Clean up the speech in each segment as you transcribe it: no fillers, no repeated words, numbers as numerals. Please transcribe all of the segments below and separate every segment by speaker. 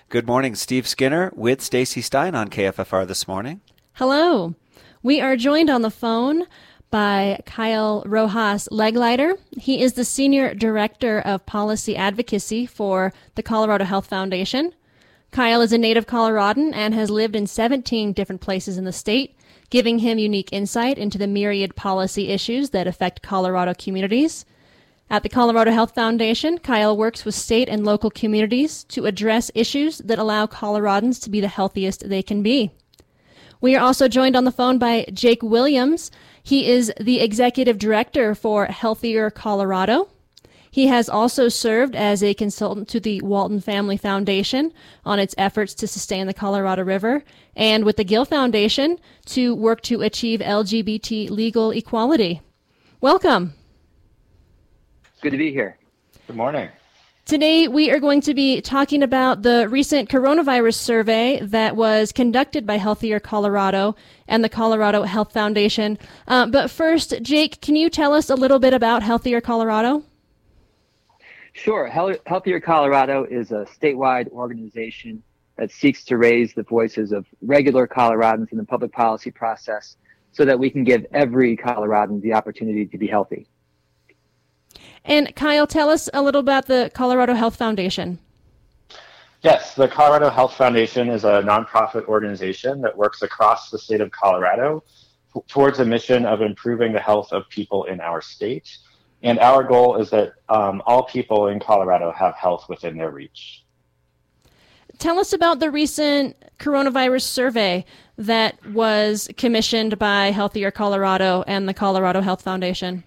Speaker 1: Good morning, Steve Skinner with Stacy Stein on KFFR this morning.
Speaker 2: Hello. We are joined on the phone by Kyle Rojas Legleiter. He is the Senior Director of Policy Advocacy for the Colorado Health Foundation. Kyle is a native Coloradan and has lived in 17 different places in the state, giving him unique insight into the myriad policy issues that affect Colorado communities. At the Colorado Health Foundation, Kyle works with state and local communities to address issues that allow Coloradans to be the healthiest they can be. We are also joined on the phone by Jake Williams. He is the Executive Director for Healthier Colorado. He has also served as a consultant to the Walton Family Foundation on its efforts to sustain the Colorado River, and with the Gill Foundation to work to achieve LGBT legal equality. Welcome.
Speaker 3: Good to be here.
Speaker 4: Good morning.
Speaker 2: Today, we are going to be talking about the recent coronavirus survey that was conducted by Healthier Colorado and the Colorado Health Foundation. But first, Jake, can you tell us a little bit about Healthier Colorado?
Speaker 3: Sure. Healthier Colorado is a statewide organization that seeks to raise the voices of regular Coloradans in the public policy process so that we can give every Coloradan the opportunity to be healthy.
Speaker 2: And Kyle, tell us a little about the Colorado Health Foundation.
Speaker 4: Yes, the Colorado Health Foundation is a nonprofit organization that works across the state of Colorado towards a mission of improving the health of people in our state. And our goal is that all people in Colorado have health within their reach.
Speaker 2: Tell us about the recent coronavirus survey that was commissioned by Healthier Colorado and the Colorado Health Foundation.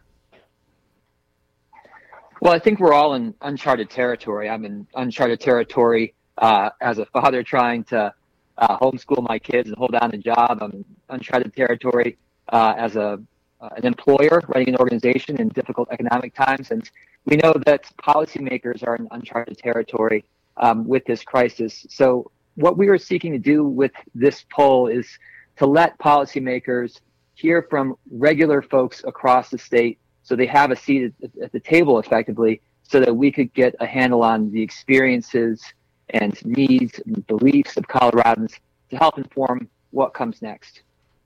Speaker 3: Well, I think we're all in uncharted territory. I'm in uncharted territory as a father trying to homeschool my kids and hold down a job. I'm in uncharted territory as an employer running an organization in difficult economic times. And we know that policymakers are in uncharted territory with this crisis. So what we are seeking to do with this poll is to let policymakers hear from regular folks across the state so they have a seat at the table effectively so that we could get a handle on the experiences and needs and beliefs of Coloradans to help inform what comes next.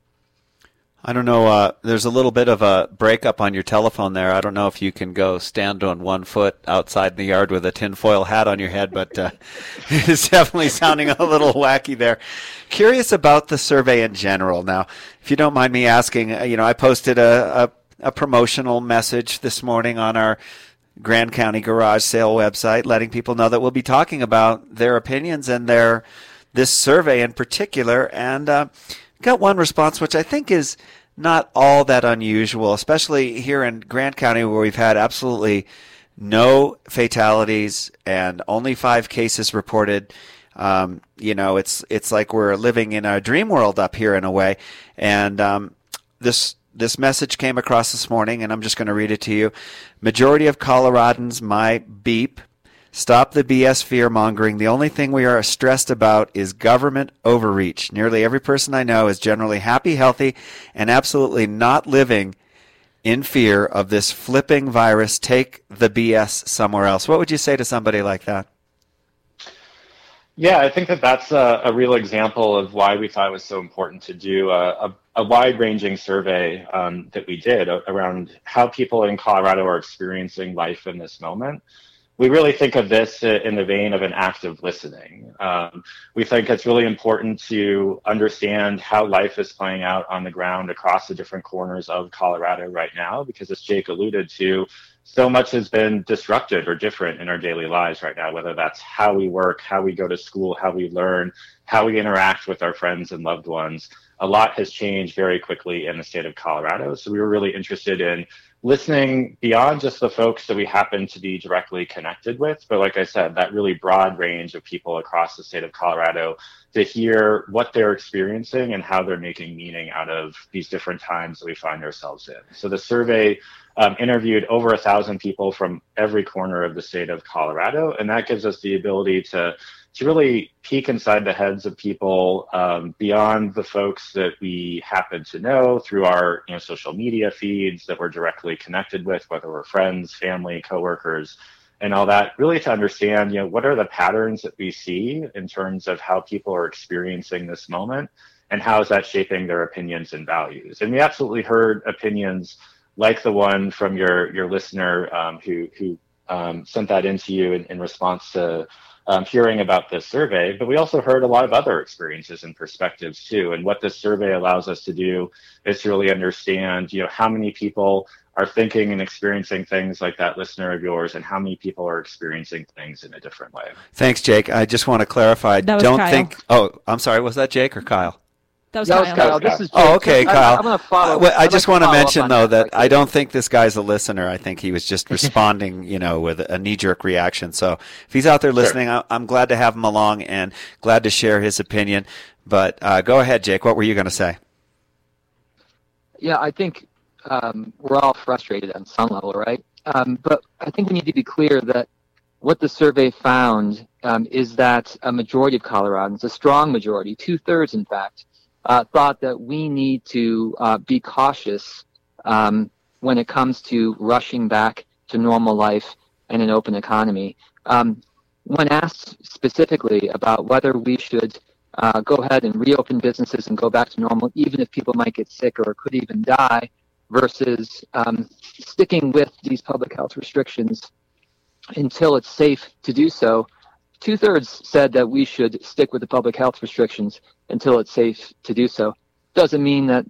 Speaker 1: I don't know, there's a little bit of a breakup on your telephone there. I don't know if you can go stand on one foot outside in the yard with a tinfoil hat on your head, but it's definitely sounding a little wacky there. Curious about the survey in general. Now, if you don't mind me asking, I posted a promotional message this morning on our Grand County Garage Sale website, letting people know that we'll be talking about their opinions and this survey in particular. And got one response, which I think is not all that unusual, especially here in Grand County, where we've had absolutely no fatalities and only 5 cases reported. It's like we're living in a dream world up here in a way. And this message came across this morning, and I'm just going to read it to you. Majority of Coloradans, my beep. Stop the BS fear-mongering. The only thing we are stressed about is government overreach. Nearly every person I know is generally happy, healthy, and absolutely not living in fear of this flipping virus. Take the BS somewhere else. What would you say to somebody like that?
Speaker 4: Yeah, I think that's a real example of why we thought it was so important to do a wide-ranging survey that we did around how people in Colorado are experiencing life in this moment. We really think of this in the vein of an active listening. We think it's really important to understand how life is playing out on the ground across the different corners of Colorado right now, because as Jake alluded to, so much has been disrupted or different in our daily lives right now, whether that's how we work, how we go to school, how we learn, how we interact with our friends and loved ones. A lot has changed very quickly in the state of Colorado. So we were really interested in listening beyond just the folks that we happen to be directly connected with, but like I said, that really broad range of people across the state of Colorado to hear what they're experiencing and how they're making meaning out of these different times that we find ourselves in. So the survey interviewed over 1,000 people from every corner of the state of Colorado, and that gives us the ability to really peek inside the heads of people beyond the folks that we happen to know through our social media feeds that we're directly connected with, whether we're friends, family, coworkers, and all that, really to understand, what are the patterns that we see in terms of how people are experiencing this moment, and how is that shaping their opinions and values. And we absolutely heard opinions like the one from your listener who sent that into you in response to hearing about this survey, but we also heard a lot of other experiences and perspectives too. And what this survey allows us to do is to really understand, how many people are thinking and experiencing things like that listener of yours, and how many people are experiencing things in a different way.
Speaker 1: Thanks, Jake. I just want to clarify.
Speaker 2: That was Kyle.
Speaker 1: Oh, I'm sorry. Was that Jake or Kyle?
Speaker 2: That was
Speaker 3: Kyle.
Speaker 2: Kyle.
Speaker 3: This is Jake.
Speaker 1: Oh, okay, Kyle.
Speaker 3: I'm going to follow.
Speaker 1: I just want to mention, though, that
Speaker 3: quickly.
Speaker 1: I don't think this guy's a listener. I think he was just responding, with a knee-jerk reaction. So if he's out there listening, I'm glad to have him along and glad to share his opinion. But go ahead, Jake. What were you going to say?
Speaker 3: Yeah, I think we're all frustrated on some level, right? But I think we need to be clear that what the survey found is that a majority of Coloradans, a strong majority, 2/3 in fact, thought that we need to be cautious when it comes to rushing back to normal life and an open economy. When asked specifically about whether we should go ahead and reopen businesses and go back to normal, even if people might get sick or could even die, versus sticking with these public health restrictions until it's safe to do so, 2/3 said that we should stick with the public health restrictions until it's safe to do so. Doesn't mean that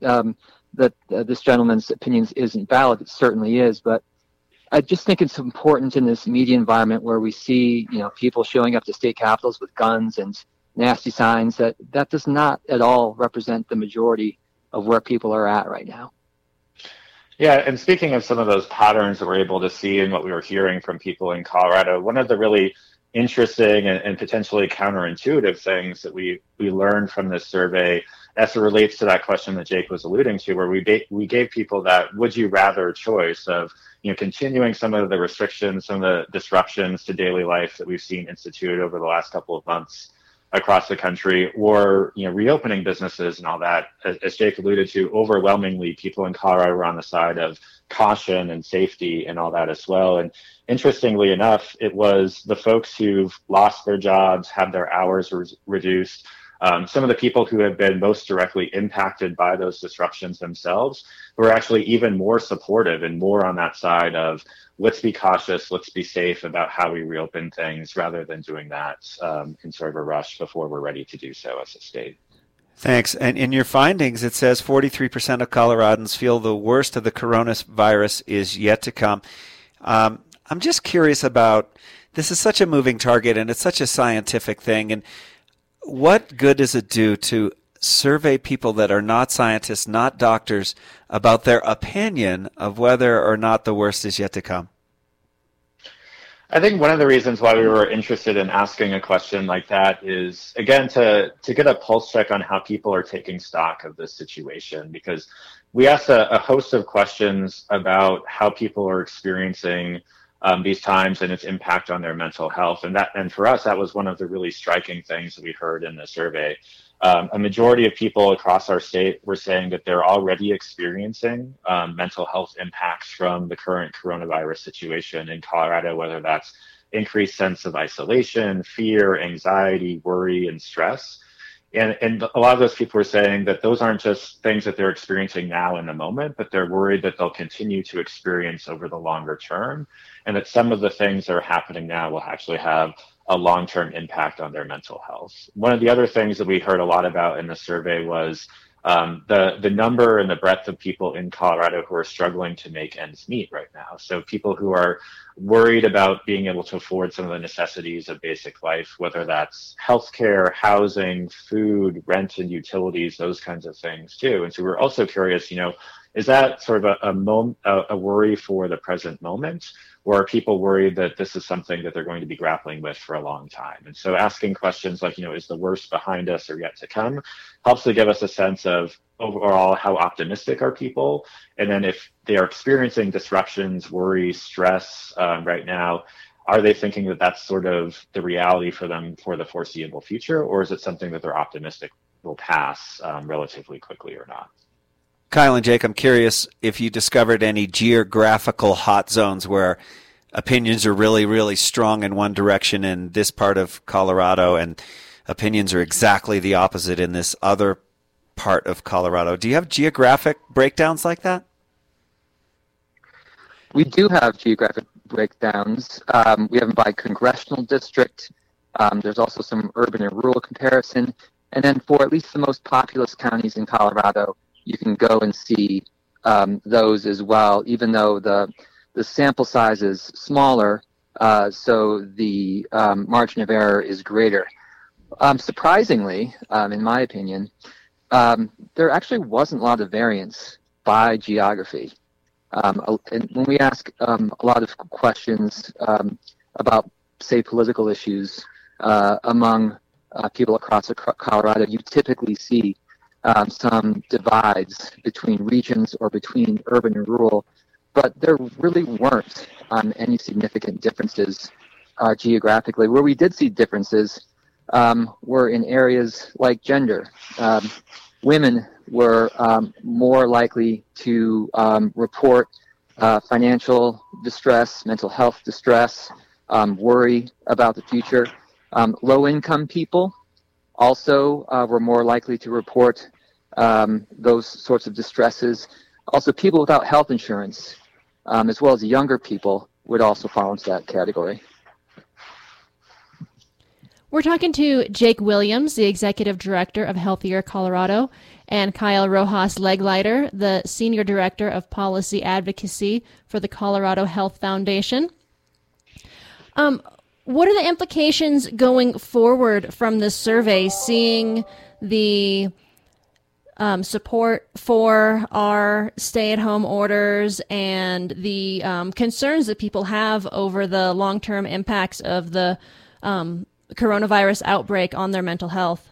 Speaker 3: this gentleman's opinion isn't valid. It certainly is, but I just think it's important in this media environment where we see, people showing up to state capitals with guns and nasty signs, that does not at all represent the majority of where people are at right now.
Speaker 4: Yeah, and speaking of some of those patterns that we're able to see in what we were hearing from people in Colorado, one of the really interesting and potentially counterintuitive things that we learned from this survey as it relates to that question that Jake was alluding to, where we gave people that would you rather choice of continuing some of the restrictions, some of the disruptions to daily life that we've seen instituted over the last couple of months across the country, or reopening businesses and all that. As Jake alluded to, overwhelmingly people in Colorado were on the side of caution and safety and all that as well. And interestingly enough, it was the folks who've lost their jobs, had their hours reduced, some of the people who have been most directly impacted by those disruptions themselves who are actually even more supportive and more on that side of let's be cautious, let's be safe about how we reopen things, rather than doing that in sort of a rush before we're ready to do so as a state.
Speaker 1: Thanks. And in your findings, it says 43% of Coloradans feel the worst of the coronavirus is yet to come. I'm just curious about, this is such a moving target and it's such a scientific thing. And what good does it do to survey people that are not scientists, not doctors, about their opinion of whether or not the worst is yet to come?
Speaker 4: I think one of the reasons why we were interested in asking a question like that is, again, to get a pulse check on how people are taking stock of this situation, because we asked a host of questions about how people are experiencing these times and its impact on their mental health. And for us, that was one of the really striking things that we heard in the survey. A majority of people across our state were saying that they're already experiencing mental health impacts from the current coronavirus situation in Colorado, whether that's increased sense of isolation, fear, anxiety, worry, and stress. And a lot of those people were saying that those aren't just things that they're experiencing now in the moment, but they're worried that they'll continue to experience over the longer term, and that some of the things that are happening now will actually have a long-term impact on their mental health. One of the other things that we heard a lot about in the survey was the number and the breadth of people in Colorado who are struggling to make ends meet right now. So people who are worried about being able to afford some of the necessities of basic life, whether that's healthcare, housing, food, rent and utilities, those kinds of things too. And so we're also curious, is that sort of a worry for the present moment? Or are people worried that this is something that they're going to be grappling with for a long time? And so asking questions like, is the worst behind us or yet to come, helps to give us a sense of overall how optimistic are people. And then if they are experiencing disruptions, worry, stress right now, are they thinking that that's sort of the reality for them for the foreseeable future? Or is it something that they're optimistic will pass relatively quickly or not?
Speaker 1: Kyle and Jake, I'm curious if you discovered any geographical hot zones where opinions are really, really strong in one direction in this part of Colorado, and opinions are exactly the opposite in this other part of Colorado. Do you have geographic breakdowns like that?
Speaker 3: We do have geographic breakdowns. We have them by congressional district. There's also some urban and rural comparison. And then for at least the most populous counties in Colorado, you can go and see those as well, even though the sample size is smaller, so the margin of error is greater. Surprisingly, in my opinion, there actually wasn't a lot of variance by geography. And when we ask a lot of questions about, say, political issues among people across Colorado, you typically see some divides between regions or between urban and rural, but there really weren't any significant differences geographically. Where we did see differences were in areas like gender. Women were more likely to report financial distress, mental health distress, worry about the future. Low-income people also were more likely to report those sorts of distresses. Also, people without health insurance, as well as younger people, would also fall into that category.
Speaker 2: We're talking to Jake Williams, the Executive Director of Healthier Colorado, and Kyle Rojas Legleiter, the Senior Director of Policy Advocacy for the Colorado Health Foundation. What are the implications going forward from this survey, seeing the support for our stay-at-home orders and the concerns that people have over the long-term impacts of the coronavirus outbreak on their mental health?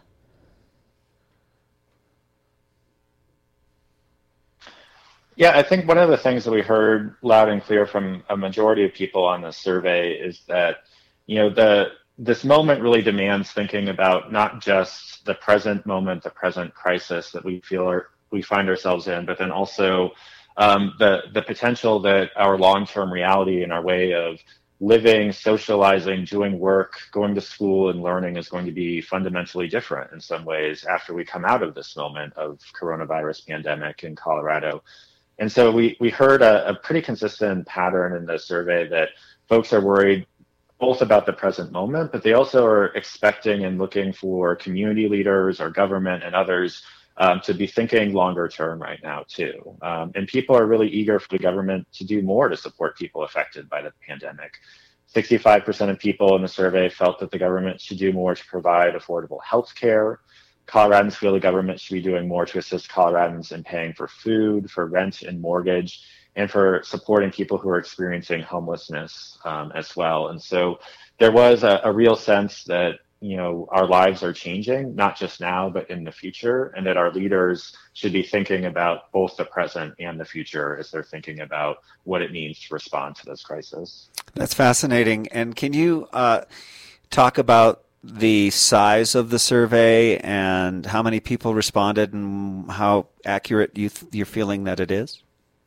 Speaker 4: Yeah, I think one of the things that we heard loud and clear from a majority of people on this survey is that, this moment really demands thinking about not just the present moment, the present crisis that we find ourselves in, but then also the potential that our long-term reality and our way of living, socializing, doing work, going to school, and learning is going to be fundamentally different in some ways after we come out of this moment of coronavirus pandemic in Colorado. And so we heard a pretty consistent pattern in the survey that folks are worried both about the present moment, but they also are expecting and looking for community leaders or government and others to be thinking longer term right now too. And people are really eager for the government to do more to support people affected by the pandemic. 65% of people in the survey felt that the government should do more to provide affordable health care. Coloradans feel the government should be doing more to assist Coloradans in paying for food, for rent and mortgage, and for supporting people who are experiencing homelessness as well. And so there was a real sense that our lives are changing, not just now, but in the future, and that our leaders should be thinking about both the present and the future as they're thinking about what it means to respond to this crisis.
Speaker 1: That's fascinating. And can you talk about the size of the survey and how many people responded and how accurate you're feeling that it is?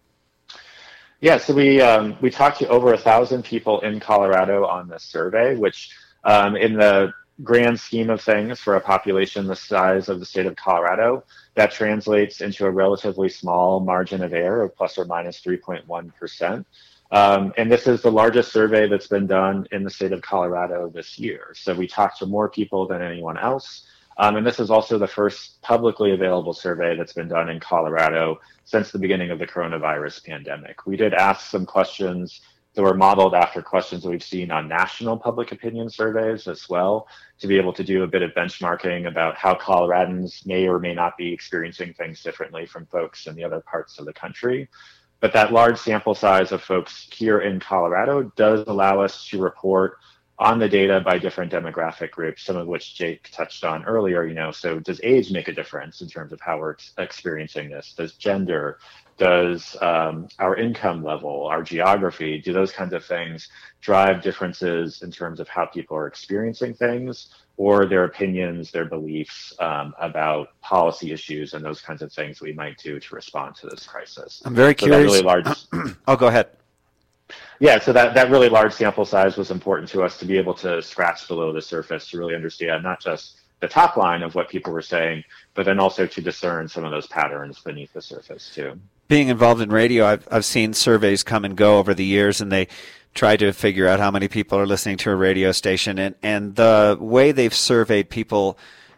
Speaker 4: Yeah, so we talked to over 1,000 people in Colorado on this survey, which in the grand scheme of things for a population the size of the state of Colorado, that translates into a relatively small margin of error of plus or minus 3.1%. And this is the largest survey that's been done in the state of Colorado this year. So we talked to more people than anyone else. And this is also the first publicly available survey that's been done in Colorado since the beginning of the coronavirus pandemic. We did ask some questions that were modeled after questions that we've seen on national public opinion surveys as well, to be able to do a bit of benchmarking about how Coloradans may or may not be experiencing things differently from folks in the other parts of the country. But that large sample size of folks here in Colorado does allow us to report on the data by different demographic groups, some of which Jake touched on earlier. So does age make a difference in terms of how we're experiencing this? Does gender, does our income level, our geography, do those kinds of things drive differences in terms of how people are experiencing things, or their opinions, their beliefs about policy issues and those kinds of things we might do to respond to this crisis?
Speaker 1: I'm very curious.
Speaker 4: Really large...
Speaker 1: Oh, go ahead.
Speaker 4: Yeah, so that really large sample size was important to us to be able to scratch below the surface to really understand not just the top line of what people were saying, but then also to discern some of those patterns beneath the surface too.
Speaker 1: Being involved in radio, I've seen surveys come and go over the years, and they try to figure out how many people are listening to a radio station. And the way they've surveyed people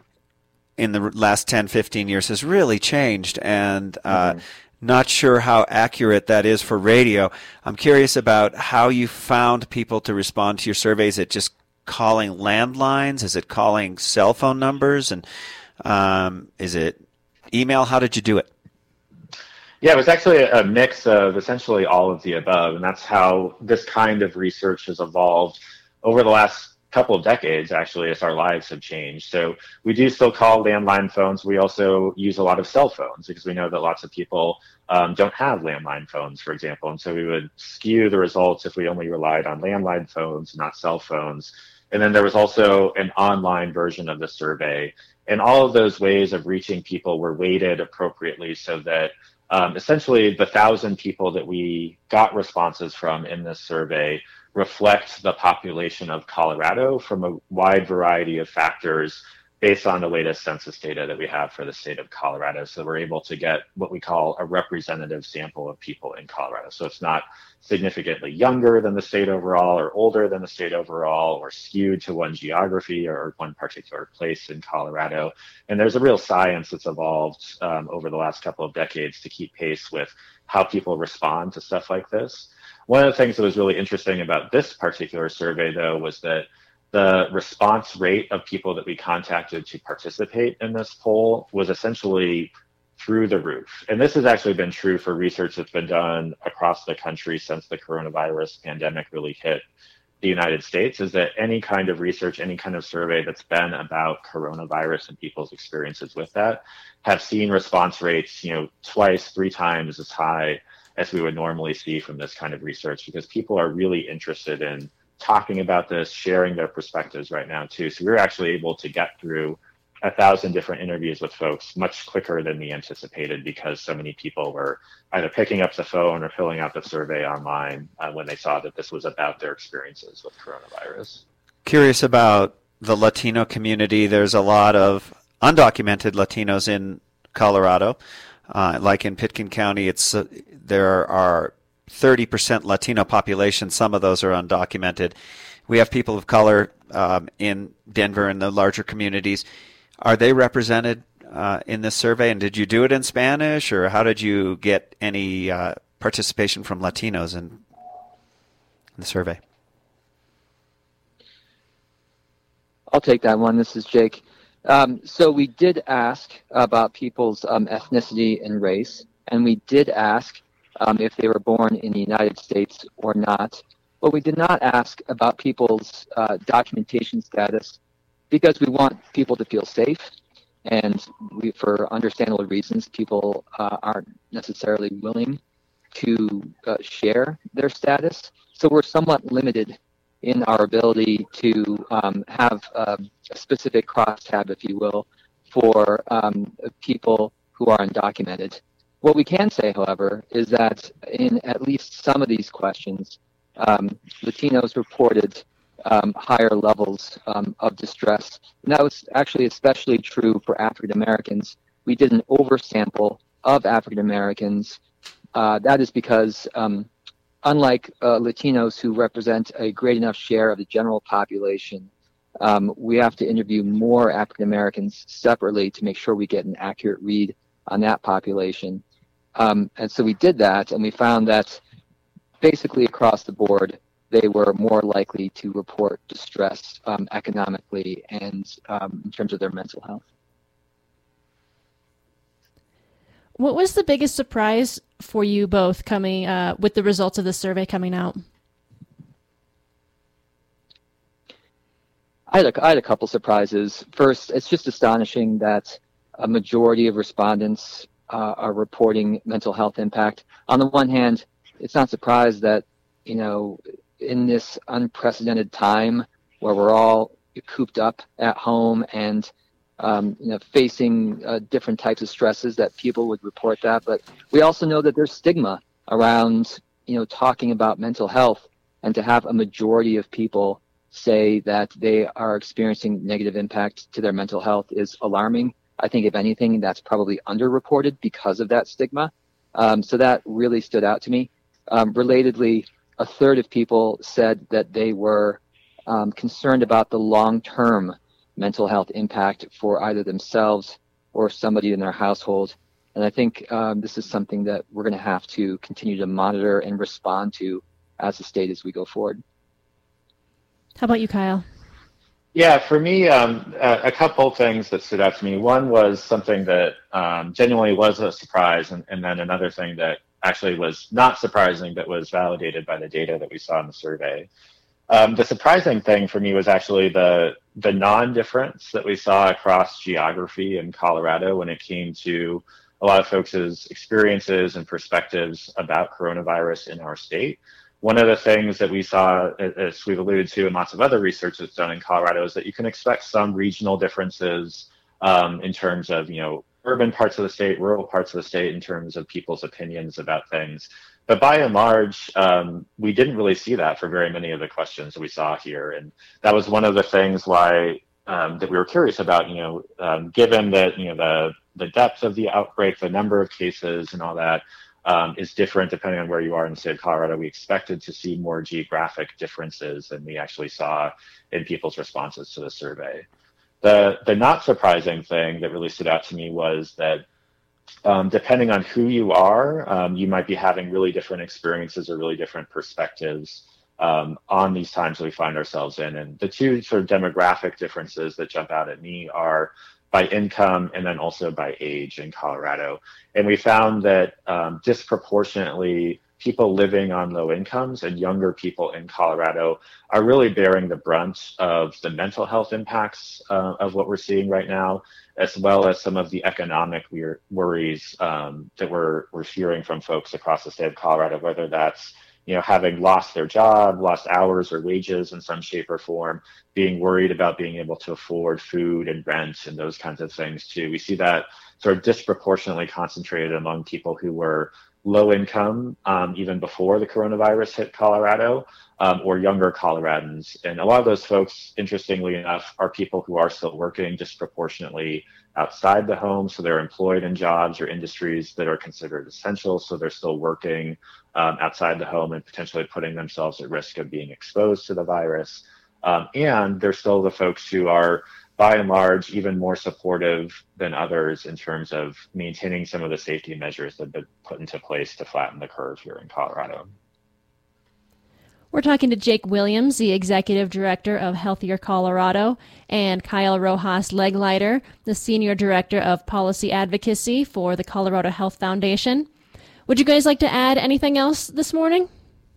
Speaker 1: in the last 10, 15 years has really changed. And not sure how accurate that is for radio. I'm curious about how you found people to respond to your survey. Is it just calling landlines? Is it calling cell phone numbers? And is it email? How did you do it?
Speaker 4: Yeah, it was actually a mix of essentially all of the above. And that's how this kind of research has evolved over the last couple of decades, actually, as our lives have changed. So we do still call landline phones. We also use a lot of cell phones because we know that lots of people don't have landline phones, for example. And so we would skew the results if we only relied on landline phones, not cell phones. And then there was also an online version of the survey. And all of those ways of reaching people were weighted appropriately so that essentially the 1,000 people that we got responses from in this survey reflect the population of Colorado from a wide variety of factors based on the latest census data that we have for the state of Colorado. So we're able to get what we call a representative sample of people in Colorado. So it's not significantly younger than the state overall or older than the state overall or skewed to one geography or one particular place in Colorado. And there's a real science that's evolved over the last couple of decades to keep pace with how people respond to stuff like this. One of the things that was really interesting about this particular survey, though, was that the response rate of people that we contacted to participate in this poll was essentially through the roof. And this has actually been true for research that's been done across the country since the coronavirus pandemic really hit the United States, is that any kind of research, any kind of survey that's been about coronavirus and people's experiences with that have seen response rates, twice, 3 times as high as we would normally see from this kind of research, because people are really interested in talking about this, sharing their perspectives right now too. So we were actually able to get through 1,000 different interviews with folks much quicker than we anticipated because so many people were either picking up the phone or filling out the survey online when they saw that this was about their experiences with coronavirus. Curious
Speaker 1: about the Latino community. There's a lot of undocumented Latinos in Colorado. Like in Pitkin County, there are 30% Latino population. Some of those are undocumented. We have people of color in Denver and the larger communities. Are they represented in this survey? And did you do it in Spanish, or how did you get any participation from Latinos in the survey?
Speaker 3: I'll take that one. This is Jake. So we did ask about people's ethnicity and race, and we did ask if they were born in the United States or not. But we did not ask about people's documentation status because we want people to feel safe, and for understandable reasons, people aren't necessarily willing to share their status. So we're somewhat limited in our ability to have a specific crosstab, if you will, for people who are undocumented. What we can say, however, is that in at least some of these questions, Latinos reported higher levels of distress. And that was actually especially true for African Americans. We did an oversample of African Americans. That is because unlike Latinos who represent a great enough share of the general population, we have to interview more African Americans separately to make sure we get an accurate read on that population. And so we did that, and we found that basically across the board, they were more likely to report distress economically and in terms of their mental health.
Speaker 2: What was the biggest surprise for you both coming with the results of the survey coming out?
Speaker 3: I had a couple surprises. First, it's just astonishing that a majority of respondents are reporting mental health impact. On the one hand, it's not surprised that, in this unprecedented time where we're all cooped up at home and facing different types of stresses, that people would report that. But we also know that there's stigma around talking about mental health, and to have a majority of people say that they are experiencing negative impact to their mental health is alarming. I think if anything, that's probably underreported because of that stigma. So that really stood out to me. Relatedly, a third of people said that they were concerned about the long-term mental health impact for either themselves or somebody in their household. And I think this is something that we're going to have to continue to monitor and respond to as a state as we go forward.
Speaker 2: How about you, Kyle?
Speaker 4: Yeah, for me, a couple things that stood out to me. One was something that genuinely was a surprise, and then another thing that actually was not surprising but was validated by the data that we saw in the survey. The surprising thing for me was actually the non-difference that we saw across geography in Colorado when it came to a lot of folks' experiences and perspectives about coronavirus in our state. One of the things that we saw, as we've alluded to in lots of other research that's done in Colorado, is that you can expect some regional differences in terms of, urban parts of the state, rural parts of the state, in terms of people's opinions about things. But by and large, we didn't really see that for very many of the questions that we saw here. And that was one of the things why that we were curious about, given that, the depth of the outbreak, the number of cases and all that, is different depending on where you are in the state of Colorado. We expected to see more geographic differences than we actually saw in people's responses to the survey. The not surprising thing that really stood out to me was that depending on who you are, you might be having really different experiences or really different perspectives on these times that we find ourselves in. And the two sort of demographic differences that jump out at me are by income and then also by age in Colorado. And we found that disproportionately people living on low incomes and younger people in Colorado are really bearing the brunt of the mental health impacts of what we're seeing right now, as well as some of the economic worries that we're hearing from folks across the state of Colorado, whether that's having lost their job, lost hours or wages in some shape or form, being worried about being able to afford food and rent and those kinds of things too. We see that sort of disproportionately concentrated among people who were low income even before the coronavirus hit Colorado, or younger Coloradans. And a lot of those folks, interestingly enough, are people who are still working disproportionately outside the home. So they're employed in jobs or industries that are considered essential. So they're still working outside the home and potentially putting themselves at risk of being exposed to the virus. And they're still the folks who are, by and large, even more supportive than others in terms of maintaining some of the safety measures that have been put into place to flatten the curve here in Colorado.
Speaker 2: We're talking to Jake Williams, the Executive Director of Healthier Colorado, and Kyle Rojas Legleiter, the Senior Director of Policy Advocacy for the Colorado Health Foundation. Would you guys like to add anything else this morning?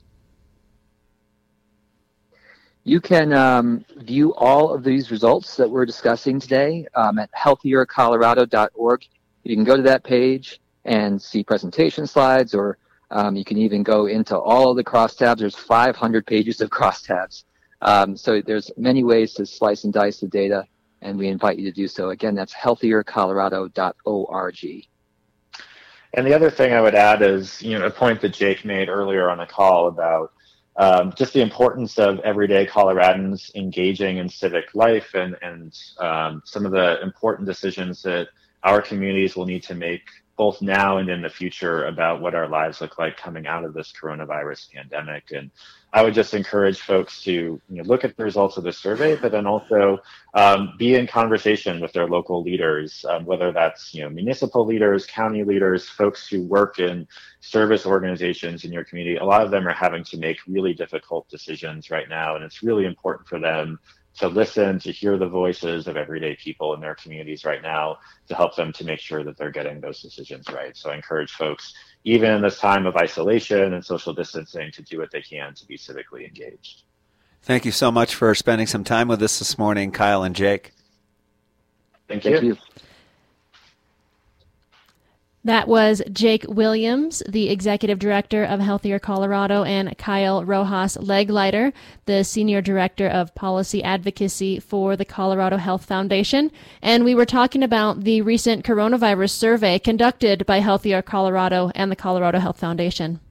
Speaker 3: You can view all of these results that we're discussing today at healthiercolorado.org. You can go to that page and see presentation slides, or you can even go into all of the crosstabs. There's 500 pages of crosstabs. So there's many ways to slice and dice the data, and we invite you to do so. Again, that's healthiercolorado.org.
Speaker 4: And the other thing I would add is, a point that Jake made earlier on the call about just the importance of everyday Coloradans engaging in civic life and some of the important decisions that our communities will need to make both now and in the future about what our lives look like coming out of this coronavirus pandemic. And I would just encourage folks to look at the results of the survey, but then also be in conversation with their local leaders, whether that's municipal leaders, county leaders, folks who work in service organizations in your community. A lot of them are having to make really difficult decisions right now, and it's really important for them to listen, to hear the voices of everyday people in their communities right now, to help them to make sure that they're getting those decisions right. So I encourage folks, even in this time of isolation and social distancing, to do what they can to be civically engaged.
Speaker 1: Thank you so much for spending some time with us this morning, Kyle and Jake.
Speaker 4: Thank you.
Speaker 2: That was Jake Williams, the Executive Director of Healthier Colorado, and Kyle Rojas Legleiter, the Senior Director of Policy Advocacy for the Colorado Health Foundation. And we were talking about the recent coronavirus survey conducted by Healthier Colorado and the Colorado Health Foundation.